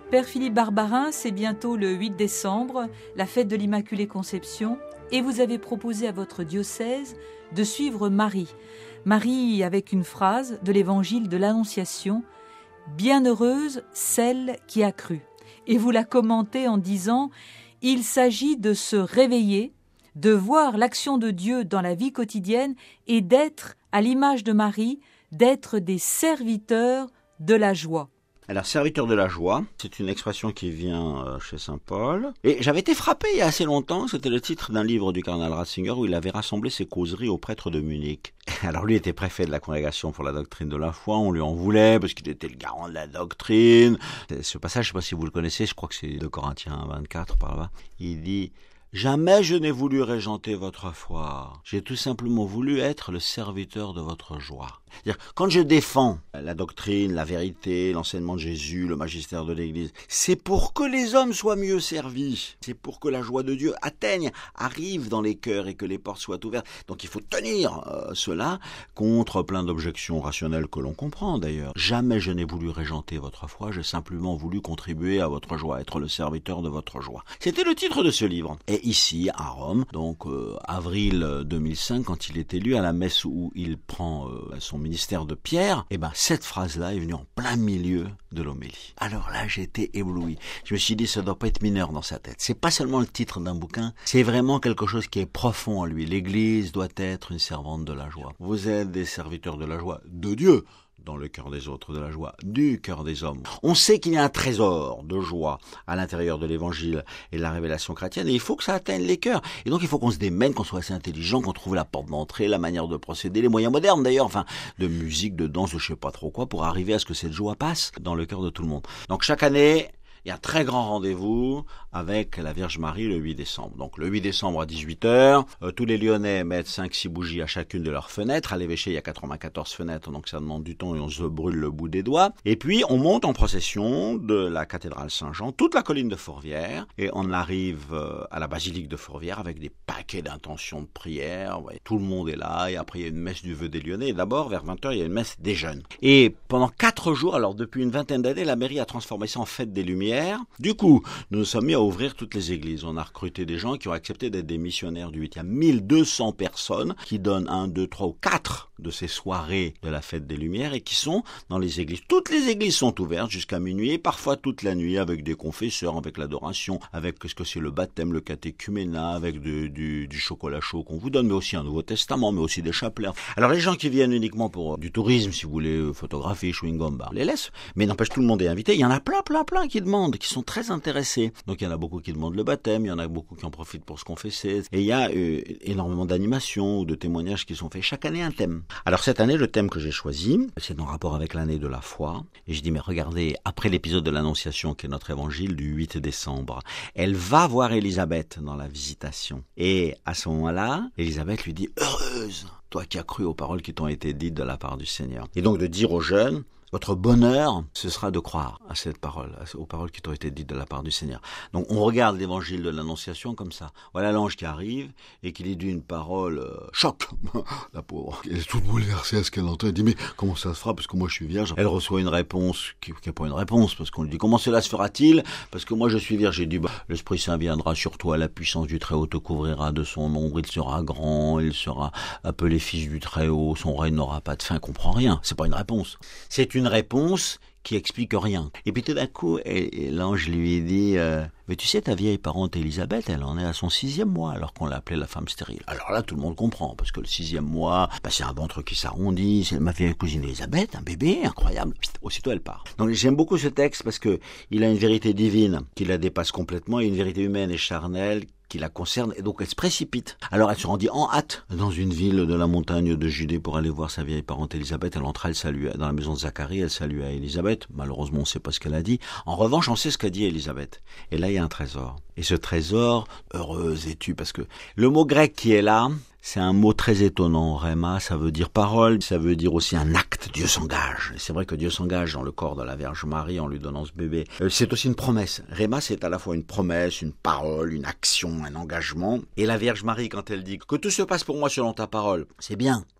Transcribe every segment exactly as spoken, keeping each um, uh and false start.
Père Philippe Barbarin, c'est bientôt le huit décembre, la fête de l'Immaculée Conception, et vous avez proposé à votre diocèse de suivre Marie. Marie avec une phrase de l'évangile de l'Annonciation, « Bienheureuse celle qui a cru ». Et vous la commentez en disant « Il s'agit de se réveiller, de voir l'action de Dieu dans la vie quotidienne et d'être, à l'image de Marie, d'être des serviteurs de la joie ». Alors, serviteur de la joie, c'est une expression qui vient chez saint Paul. Et j'avais été frappé il y a assez longtemps, c'était le titre d'un livre du cardinal Ratzinger où il avait rassemblé ses causeries aux prêtres de Munich. Alors lui était préfet de la congrégation pour la doctrine de la foi, on lui en voulait parce qu'il était le garant de la doctrine. Ce passage, je ne sais pas si vous le connaissez, je crois que c'est de Corinthiens vingt-quatre par là. Il dit... Jamais je n'ai voulu régenter votre foi. J'ai tout simplement voulu être le serviteur de votre joie. C'est-à-dire, quand je défends la doctrine, la vérité, l'enseignement de Jésus, le magistère de l'Église, c'est pour que les hommes soient mieux servis. C'est pour que la joie de Dieu atteigne, arrive dans les cœurs et que les portes soient ouvertes. Donc il faut tenir euh, cela contre plein d'objections rationnelles que l'on comprend d'ailleurs. Jamais je n'ai voulu régenter votre foi, j'ai simplement voulu contribuer à votre joie, être le serviteur de votre joie. C'était le titre de ce livre. Et ici, à Rome, donc euh, avril deux mille cinq, quand il est élu à la messe où il prend euh, son ministère de Pierre, et ben cette phrase-là est venue en plein milieu de l'homélie. Alors là, j'ai été ébloui. Je me suis dit, ça doit pas être mineur dans sa tête. C'est pas seulement le titre d'un bouquin, c'est vraiment quelque chose qui est profond en lui. L'Église doit être une servante de la joie. Vous êtes des serviteurs de la joie de Dieu, dans le cœur des autres, de la joie, du cœur des hommes. On sait qu'il y a un trésor de joie à l'intérieur de l'évangile et de la révélation chrétienne, et il faut que ça atteigne les cœurs. Et donc il faut qu'on se démène, qu'on soit assez intelligent, qu'on trouve la porte d'entrée, la manière de procéder, les moyens modernes d'ailleurs, enfin, de musique, de danse, de je sais pas trop quoi, pour arriver à ce que cette joie passe dans le cœur de tout le monde. Donc chaque année, il y a un très grand rendez-vous avec la Vierge Marie le huit décembre. Donc le huit décembre à dix-huit heures, euh, tous les Lyonnais mettent cinq six bougies à chacune de leurs fenêtres. À l'évêché, il y a quatre-vingt-quatorze fenêtres, donc ça demande du temps et on se brûle le bout des doigts. Et puis on monte en procession de la cathédrale Saint-Jean, toute la colline de Fourvière, et on arrive euh, à la basilique de Fourvière avec des paquets d'intentions de prière. Ouais, tout le monde est là, et après il y a une messe du vœu des Lyonnais. Et d'abord, vers vingt heures, il y a une messe des jeunes. Et pendant quatre jours, alors depuis une vingtaine d'années, la mairie a transformé ça en fête des Lumières. Du coup, nous nous sommes mis à ouvrir toutes les églises. On a recruté des gens qui ont accepté d'être des missionnaires du huit. Il y a mille deux cents personnes qui donnent un, deux, trois ou quatre de ces soirées de la fête des Lumières et qui sont dans les églises. Toutes les églises sont ouvertes jusqu'à minuit et parfois toute la nuit avec des confesseurs, avec l'adoration, avec ce que c'est le baptême, le catéchuménat, avec de, du, du chocolat chaud qu'on vous donne, mais aussi un Nouveau Testament, mais aussi des chapelets. Alors les gens qui viennent uniquement pour du tourisme, si vous voulez, photographie, chewing-gum, bah, on les laisse. Mais n'empêche, tout le monde est invité. Il y en a plein, plein, plein qui demandent, qui sont très intéressés. Donc il y en a beaucoup qui demandent le baptême, il y en a beaucoup qui en profitent pour se confesser. Et il y a euh, énormément d'animations ou de témoignages qui sont faits. Chaque année un thème. Alors cette année, le thème que j'ai choisi, c'est en rapport avec l'année de la foi. Et je dis, mais regardez, après l'épisode de l'Annonciation, qui est notre évangile du huit décembre, elle va voir Élisabeth dans la visitation. Et à ce moment-là, Élisabeth lui dit, heureuse, toi qui as cru aux paroles qui t'ont été dites de la part du Seigneur. Et donc de dire aux jeunes, votre bonheur, ce sera de croire à cette parole, aux paroles qui t'ont été dites de la part du Seigneur. Donc on regarde l'évangile de l'Annonciation comme ça. Voilà l'ange qui arrive et qui lui dit une parole euh, choc. La pauvre. Elle est toute bouleversée à ce qu'elle entend. Elle dit mais comment ça se fera parce que moi je suis vierge. Elle reçoit une réponse qui n'est pas une réponse parce qu'on lui dit comment cela se fera-t-il parce que moi je suis vierge. J'ai dit bah, l'Esprit Saint viendra sur toi, la puissance du Très-Haut te couvrira de son ombre, il sera grand, il sera appelé fils du Très-Haut, son règne n'aura pas de fin. Elle comprend rien. C'est pas une réponse. C'est une une réponse qui explique rien. Et puis tout d'un coup, et, et l'ange lui dit euh, mais tu sais, ta vieille parente Élisabeth, elle en est à son sixième mois, alors qu'on l'appelait la femme stérile. Alors là, tout le monde comprend, parce que le sixième mois, bah, c'est un ventre qui s'arrondit, c'est ma vieille cousine Élisabeth, un bébé, incroyable. Aussitôt, elle part. Donc j'aime beaucoup ce texte parce que il a une vérité divine qui la dépasse complètement et une vérité humaine et charnelle qui la concerne, et donc elle se précipite. Alors elle se rendit en hâte dans une ville de la montagne de Judée pour aller voir sa vieille parente Élisabeth. Elle entra, elle salua dans la maison de Zacharie, elle salua Élisabeth. Malheureusement, on ne sait pas ce qu'elle a dit. En revanche, on sait ce qu'a dit Élisabeth. Et là, il y a un trésor. Et ce trésor, heureuse es-tu, parce que le mot grec qui est là, c'est un mot très étonnant. Réma, ça veut dire parole, ça veut dire aussi un acte. Dieu s'engage. C'est vrai que Dieu s'engage dans le corps de la Vierge Marie en lui donnant ce bébé. C'est aussi une promesse. Réma, c'est à la fois une promesse, une parole, une action, un engagement. Et la Vierge Marie, quand elle dit que tout se passe pour moi selon ta parole, c'est bien. Mais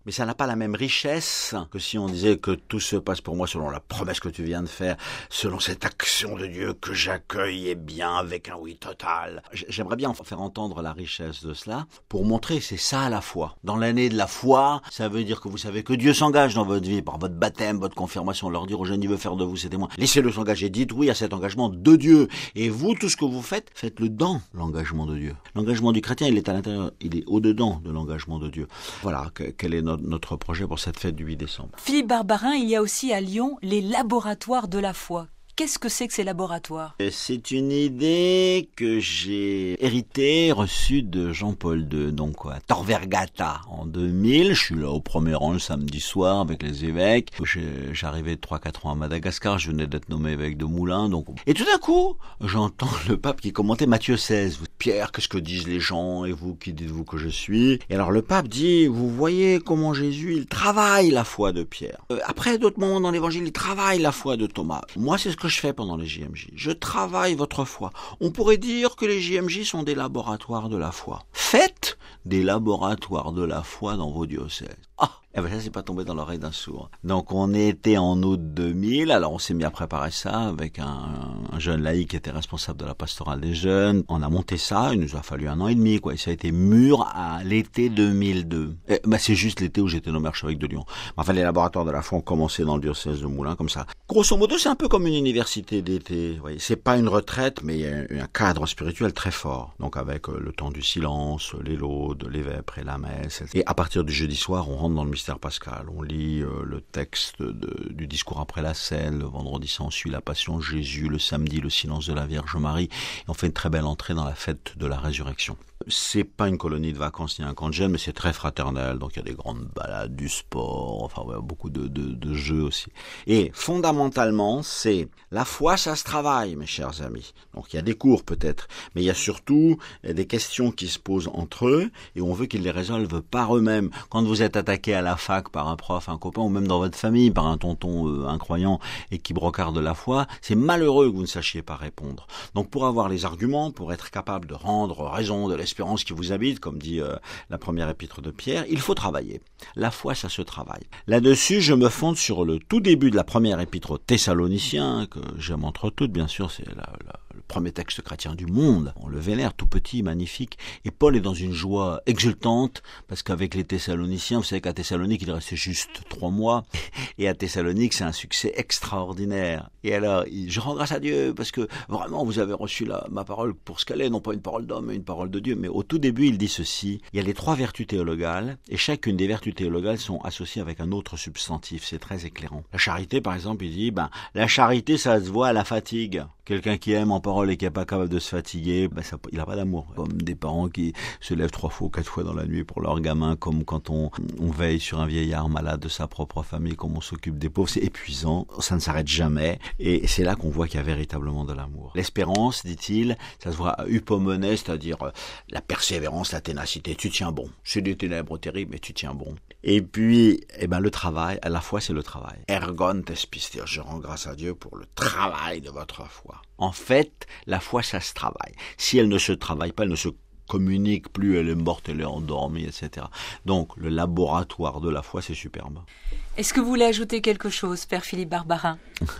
mais ça n'a pas la même richesse que si on disait que tout se passe pour moi selon la promesse que tu viens de faire, selon cette action de Dieu que j'accueille et bien avec un oui total. J'aimerais bien faire entendre la richesse de cela pour montrer que c'est ça la foi. Dans l'année de la foi, ça veut dire que vous savez que Dieu s'engage dans votre vie par votre baptême, votre confirmation, leur dire aux jeunes, il veut faire de vous ses témoins. Laissez-le s'engager, dites oui à cet engagement de Dieu. Et vous, tout ce que vous faites, faites-le dans l'engagement de Dieu. L'engagement du chrétien, il est à l'intérieur, il est au-dedans de l'engagement de Dieu. Voilà, que, quel est notre, notre projet pour cette fête du huit décembre. Philippe Barbarin, il y a aussi à Lyon les laboratoires de la foi. Qu'est-ce que c'est que ces laboratoires ? C'est une idée que j'ai héritée, reçue de Jean-Paul deux, donc quoi, Tor Vergata en deux mille. Je suis là au premier rang le samedi soir avec les évêques. J'arrivais de trois quatre ans à Madagascar, je venais d'être nommé évêque de Moulins. Donc... Et tout d'un coup, j'entends le pape qui commentait Matthieu seize. Pierre, qu'est-ce que disent les gens et vous, qui dites-vous que je suis ? Et alors le pape dit, vous voyez comment Jésus, il travaille la foi de Pierre. Euh, après d'autres moments dans l'évangile, il travaille la foi de Thomas. Moi, c'est ce que je fais pendant les J M J. Je travaille votre foi. On pourrait dire que les J M J sont des laboratoires de la foi. Faites des laboratoires de la foi dans vos diocèses. Ah, eh ben ça c'est pas tombé dans l'oreille d'un sourd. Donc on était en août deux mille, alors on s'est mis à préparer ça avec un, un jeune laïc qui était responsable de la pastorale des jeunes. On a monté ça, il nous a fallu un an et demi, quoi. Et ça a été mûr à l'été deux mille deux. Et, bah, c'est juste l'été où j'étais nommé archevêque de Lyon. Enfin, les laboratoires de la foi ont commencé dans le diocèse de Moulins, comme ça. Grosso modo, c'est un peu comme une université d'été. Vous voyez. C'est pas une retraite, mais il y a un cadre spirituel très fort. Donc avec euh, le temps du silence, les laudes, les vêpres et la messe. Et à partir du jeudi soir, on rentre dans le mystère pascal. On lit euh, le texte de, du discours après la scène. Le vendredi s'ensuit la passion de Jésus. Le samedi, le silence de la Vierge Marie. Et on fait une très belle entrée dans la fête de la résurrection. C'est pas une colonie de vacances ni un camp de jeunes, mais c'est très fraternel. Donc il y a des grandes balades, du sport, enfin ouais, beaucoup de, de, de jeux aussi. Et fondamentalement, c'est la foi, ça se travaille, mes chers amis. Donc il y a des cours peut-être, mais il y a surtout des questions qui se posent entre eux et on veut qu'ils les résolvent par eux-mêmes. Quand vous êtes attaqué à la fac par un prof, un copain, ou même dans votre famille par un tonton euh, incroyant et qui brocarde la foi, c'est malheureux que vous ne sachiez pas répondre. Donc pour avoir les arguments, pour être capable de rendre raison de l'espérance qui vous habite, comme dit euh, la première épître de Pierre, il faut travailler. La foi, ça se travaille. Là-dessus, je me fonde sur le tout début de la première épître aux Thessaloniciens, que j'aime entre toutes, bien sûr, c'est la, la, le premier texte chrétien du monde. On le vénère, tout petit, magnifique. Et Paul est dans une joie exultante, parce qu'avec les Thessaloniciens, vous savez qu'à Thessalonique, il restait juste trois mois, et à Thessalonique, c'est un succès extraordinaire. Et alors, je rends grâce à Dieu, parce que vraiment, vous avez reçu la, ma parole pour ce qu'elle est, non pas une parole d'homme, mais une parole de Dieu. Mais au tout début, il dit ceci, il y a les trois vertus théologales, et chacune des vertus théologales sont associées avec un autre substantif, c'est très éclairant. La charité, par exemple, il dit, ben, la charité, ça se voit à la fatigue. Quelqu'un qui aime en parole et qui n'est pas capable de se fatiguer, ben ça, il n'a pas d'amour. Comme des parents qui se lèvent trois fois ou quatre fois dans la nuit pour leur gamin, comme quand on, on veille sur un vieillard malade de sa propre famille, comme on s'occupe des pauvres. C'est épuisant, ça ne s'arrête jamais, et c'est là qu'on voit qu'il y a véritablement de l'amour. L'espérance, dit-il, ça se voit à hypomone, c'est-à-dire la persévérance, la ténacité. Tu tiens bon. C'est des ténèbres terribles, mais tu tiens bon. Et puis, eh ben, le travail, à la fois c'est le travail. Ergon tes pistes, je rends grâce à Dieu pour le travail de votre foi. En fait, la foi, ça se travaille. Si elle ne se travaille pas, elle ne se communique plus, elle est morte, elle est endormie, et cetera. Donc, le laboratoire de la foi, c'est superbe. Est-ce que vous voulez ajouter quelque chose, Père Philippe Barbarin ?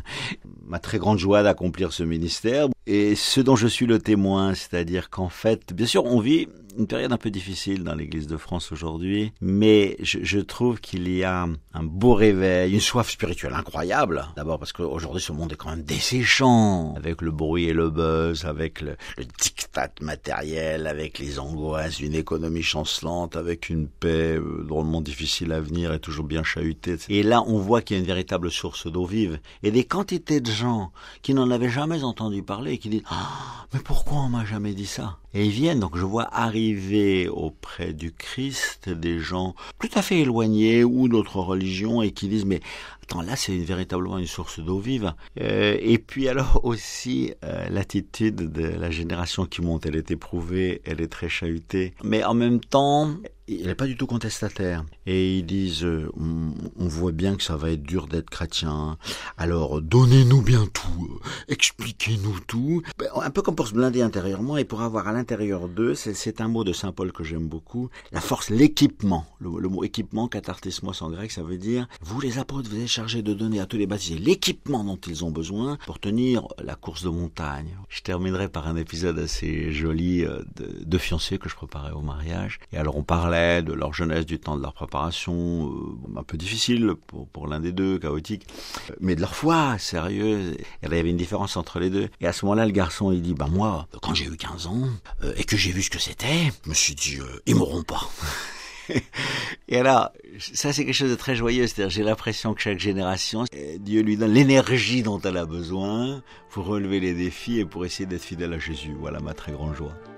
Ma très grande joie d'accomplir ce ministère et ce dont je suis le témoin, c'est-à-dire qu'en fait, bien sûr, on vit une période un peu difficile dans l'Église de France aujourd'hui, mais je, je trouve qu'il y a un beau réveil, une soif spirituelle incroyable. D'abord parce qu'aujourd'hui, ce monde est quand même desséchant, avec le bruit et le buzz, avec le, le diktat matériel, avec les angoisses d'une économie chancelante, avec une paix euh, drôlement difficile à venir et toujours bien chahutée. Et là, on voit qu'il y a une véritable source d'eau vive. Et des quantités de gens qui n'en avaient jamais entendu parler et qui disent ah, « mais pourquoi on m'a jamais dit ça ?» Et ils viennent, donc je vois arriver auprès du Christ des gens tout à fait éloignés ou d'autres religions et qui disent « mais attends, là c'est véritablement une source d'eau vive. Euh, » Et puis alors aussi euh, l'attitude de la génération qui monte, elle est éprouvée, elle est très chahutée. Mais en même temps, il n'est pas du tout contestataire. Et ils disent, euh, on, on voit bien que ça va être dur d'être chrétien, alors donnez-nous bien tout, euh, expliquez-nous tout. Ben, un peu comme pour se blinder intérieurement et pour avoir à l'intérieur d'eux, c'est, c'est un mot de saint Paul que j'aime beaucoup, la force, l'équipement. Le, le mot équipement, katartismos en grec, ça veut dire, vous les apôtres, vous êtes chargés de donner à tous les baptisés l'équipement dont ils ont besoin pour tenir la course de montagne. Je terminerai par un épisode assez joli de, de fiancés que je préparais au mariage. Et alors on parlait de leur jeunesse, du temps de leur préparation, euh, un peu difficile pour, pour l'un des deux, chaotique, mais de leur foi, sérieuse. Et là, il y avait une différence entre les deux. Et à ce moment-là, le garçon, il dit, bah moi, quand j'ai eu quinze ans, euh, et que j'ai vu ce que c'était, je me suis dit, euh, ils mourront pas. Et alors, ça c'est quelque chose de très joyeux, c'est-à-dire j'ai l'impression que chaque génération, Dieu lui donne l'énergie dont elle a besoin pour relever les défis et pour essayer d'être fidèle à Jésus. Voilà ma très grande joie.